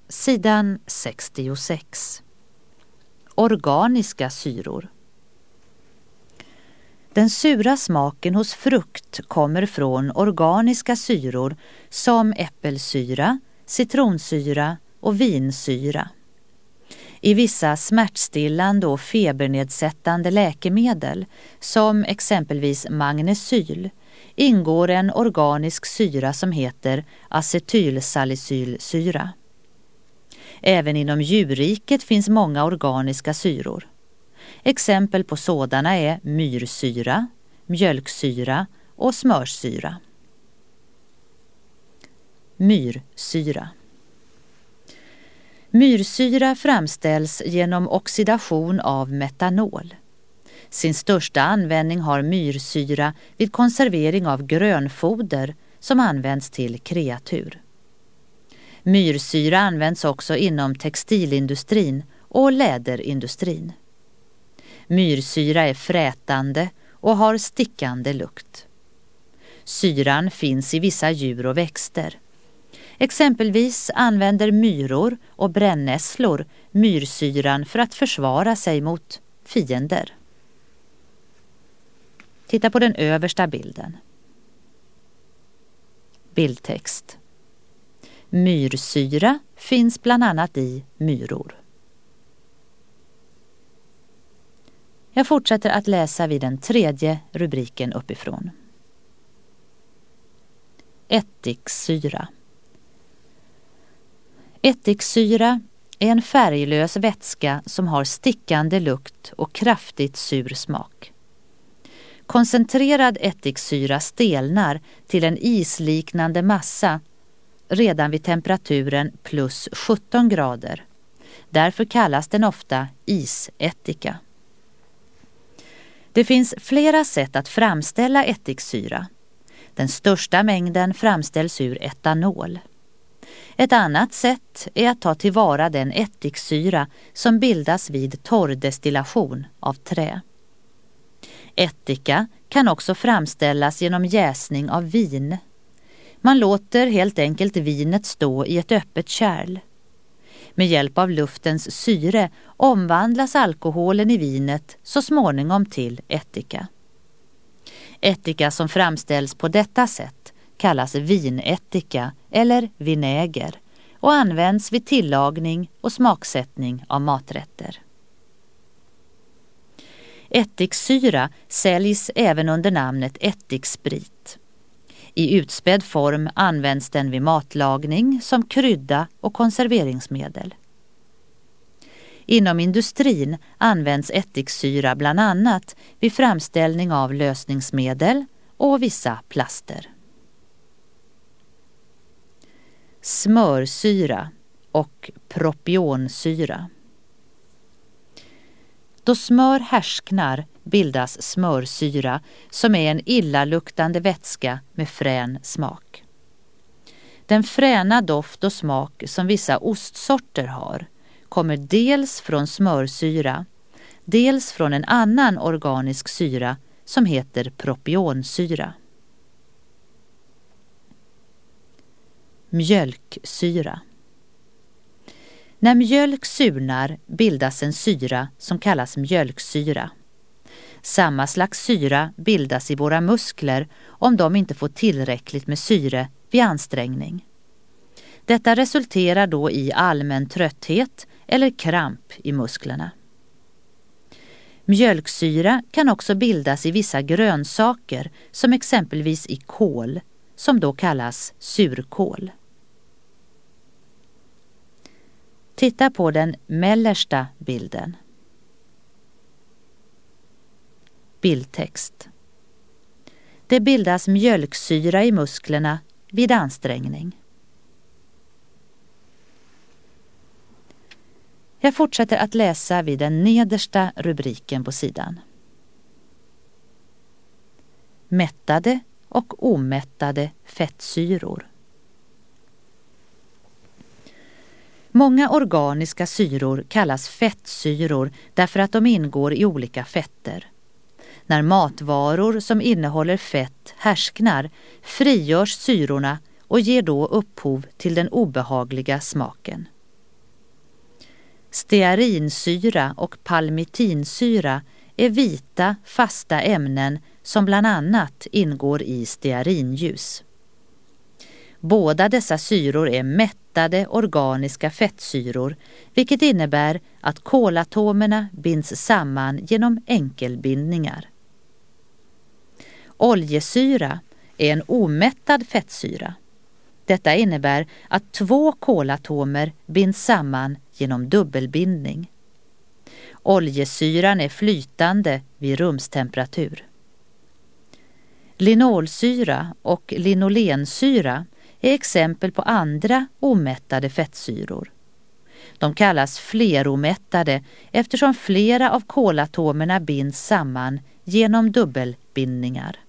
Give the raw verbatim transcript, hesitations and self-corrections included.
Sidan sextiosex. Organiska syror. Den sura smaken hos frukt kommer från organiska syror som äppelsyra, citronsyra och vinsyra. I vissa smärtstillande och febernedsättande läkemedel, som exempelvis magnesyl, ingår en organisk syra som heter acetylsalicylsyra. Även inom djurriket finns många organiska syror. Exempel på sådana är myrsyra, mjölksyra och smörsyra. Myrsyra. Myrsyra framställs genom oxidation av metanol. Sin största användning har myrsyra vid konservering av grönfoder som används till kreatur. Myrsyra används också inom textilindustrin och läderindustrin. Myrsyra är frätande och har stickande lukt. Syran finns i vissa djur och växter. Exempelvis använder myror och brännässlor myrsyran för att försvara sig mot fiender. Titta på den översta bilden. Bildtext. Myrsyra finns bland annat i myror. Jag fortsätter att läsa vid den tredje rubriken uppifrån. Ättiksyra. Ättiksyra är en färglös vätska som har stickande lukt och kraftigt sur smak. Koncentrerad ättiksyra stelnar till en isliknande massa redan vid temperaturen plus sjutton grader. Därför kallas den ofta isättika. Det finns flera sätt att framställa ättiksyra. Den största mängden framställs ur etanol. Ett annat sätt är att ta tillvara den ättiksyra som bildas vid torrdestillation av trä. Ättika kan också framställas genom jäsning av vin. Man låter helt enkelt vinet stå i ett öppet kärl. Med hjälp av luftens syre omvandlas alkoholen i vinet så småningom till ättika. Ättika som framställs på detta sätt kallas vinättika eller vinäger och används vid tillagning och smaksättning av maträtter. Ättiksyra säljs även under namnet ättiksprit. I utspädd form används den vid matlagning som krydda och konserveringsmedel. Inom industrin används ättiksyra bland annat vid framställning av lösningsmedel och vissa plaster. Smörsyra och propionsyra. Då smör härsknar bildas smörsyra som är en illaluktande vätska med frän smak. Den fräna doft och smak som vissa ostsorter har kommer dels från smörsyra, dels från en annan organisk syra som heter propionsyra. Mjölksyra. När mjölk surnar bildas en syra som kallas mjölksyra. Samma slags syra bildas i våra muskler om de inte får tillräckligt med syre vid ansträngning. Detta resulterar då i allmän trötthet eller kramp i musklerna. Mjölksyra kan också bildas i vissa grönsaker som exempelvis i kål, som då kallas surkål. Titta på den mellersta bilden. Bildtext. Det bildas mjölksyra i musklerna vid ansträngning. Jag fortsätter att läsa vid den nedersta rubriken på sidan. Mättade och omättade fettsyror. Många organiska syror kallas fettsyror därför att de ingår i olika fetter. När matvaror som innehåller fett härsknar frigörs syrorna och ger då upphov till den obehagliga smaken. Stearinsyra och palmitinsyra är vita, fasta ämnen som bland annat ingår i stearinljus. Båda dessa syror är mättade organiska fettsyror, vilket innebär att kolatomerna binds samman genom enkelbindningar. Oljesyra är en omättad fettsyra. Detta innebär att två kolatomer binds samman genom dubbelbindning. Oljesyran är flytande vid rumstemperatur. Linolsyra och linolensyra är exempel på andra omättade fettsyror. De kallas fleromättade eftersom flera av kolatomerna binds samman genom dubbelbindningar.